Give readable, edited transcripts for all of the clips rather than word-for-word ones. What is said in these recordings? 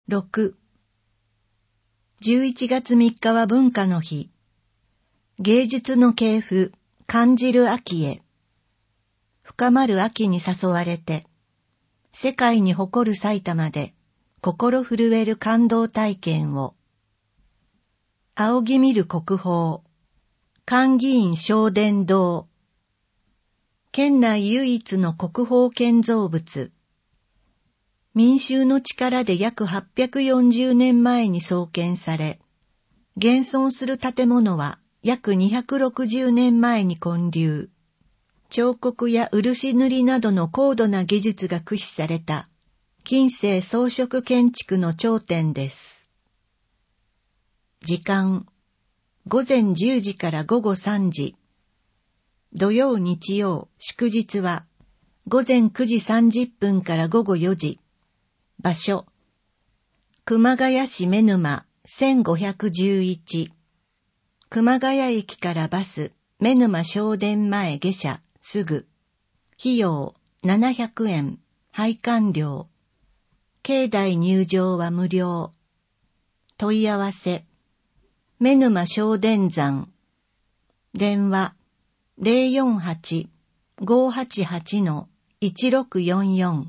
6、11月3日は文化の日。芸術の系譜、感じる秋へ。深まる秋に誘われて、世界に誇る埼玉で心震える感動体験を。仰ぎ見る国宝、監議院正殿堂。県内唯一の国宝建造物。民衆の力で約840年前に創建され、現存する建物は約260年前に建立。彫刻や漆塗りなどの高度な技術が駆使された近世装飾建築の頂点です。時間、午前10時から午後3時。土曜日曜祝日は午前9時30分から午後4時。場所、熊谷市目沼1511。熊谷駅からバス、目沼正殿前下車、すぐ。費用、700円、拝観料。境内入場は無料。問い合わせ、目沼正殿山。電話、048-588-1644。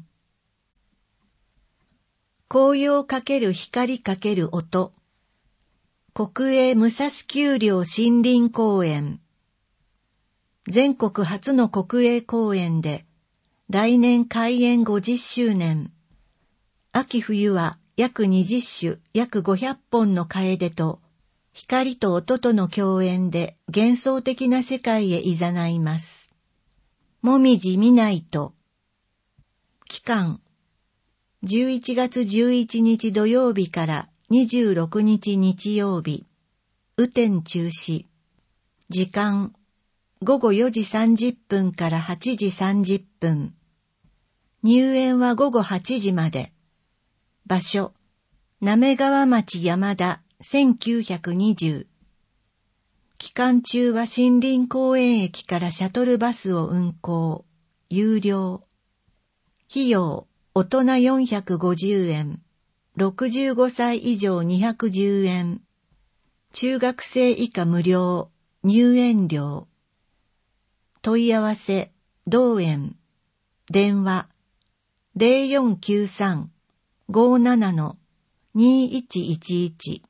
紅葉×光×音。国営武蔵丘陵森林公園。全国初の国営公園で、来年開園50周年。秋冬は約20種、約500本の楓と、光と音との共演で幻想的な世界へ誘います。もみじ見ないと。期間、11月11日土曜日から26日日曜日。雨天中止。時間、午後4時30分から8時30分。入園は午後8時まで。場所、滑川町山田1920。期間中は森林公園駅からシャトルバスを運行。有料。費用、大人450円。65歳以上210円。中学生以下無料。入園料。問い合わせ、同園。電話、0493-57-2111。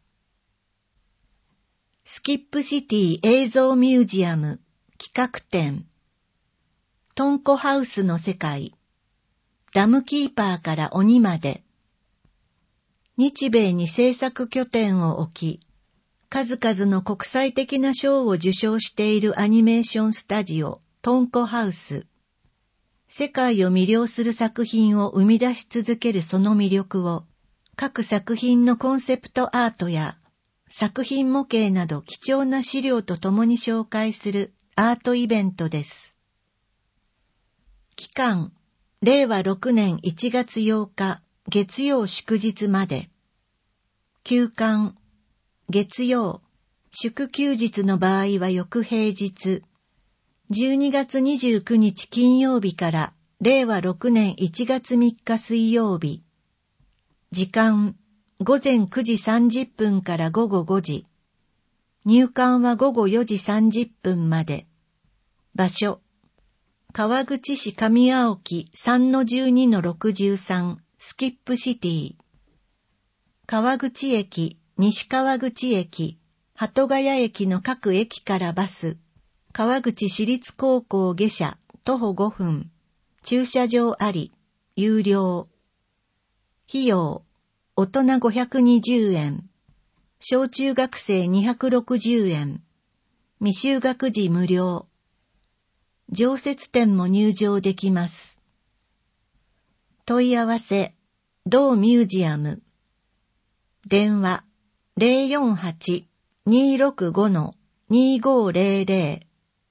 スキップシティ映像ミュージアム企画展。トンコハウスの世界。ダムキーパーから鬼まで。日米に制作拠点を置き、数々の国際的な賞を受賞しているアニメーションスタジオ、トンコハウス。世界を魅了する作品を生み出し続けるその魅力を、各作品のコンセプトアートや作品模型など貴重な資料とともに紹介するアートイベントです。期間、令和6年1月8日月曜祝日まで。休館、月曜、祝休日の場合は翌平日。12月29日金曜日から令和6年1月3日水曜日。時間、午前9時30分から午後5時。入館は午後4時30分まで。場所、川口市上青木 3-12-63 スキップシティ。川口駅、西川口駅、鳩ヶ谷駅の各駅からバス。川口市立高校下車、徒歩5分。駐車場あり、有料。費用、大人520円。小中学生260円。未就学児無料。常設展も入場できます。問い合わせ、同ミュージアム。電話、048-265-2500。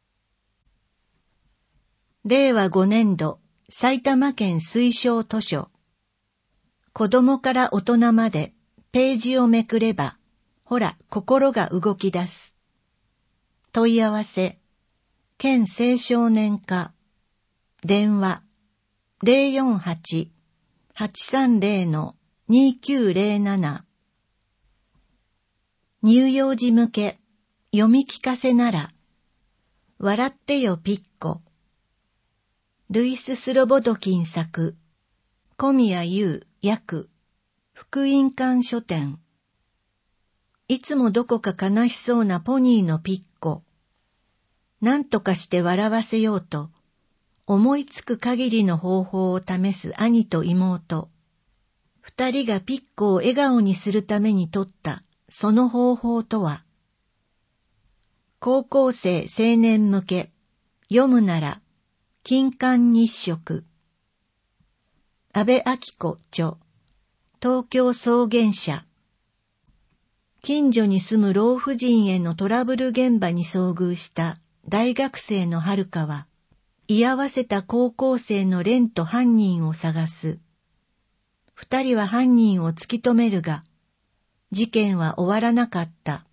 令和5年度埼玉県推奨図書。子供から大人までページをめくれば、ほら心が動き出す。問い合わせ、県青少年課。電話、048-830-2500。 2907。乳幼児向け読み聞かせなら、笑ってよピッコ。ルイス・スロボドキン作、小宮優訳、福音館書店。いつもどこか悲しそうなポニーのピッコ。何とかして笑わせようと、思いつく限りの方法を試す兄と妹。二人がピッコを笑顔にするために取ったその方法とは、高校生青年向け、読むなら、金刊日食。安部明子著、東京草原社。近所に住む老婦人へのトラブル現場に遭遇した大学生のはるかは、居合わせた高校生の蓮と犯人を探す。二人は犯人を突き止めるが、事件は終わらなかった。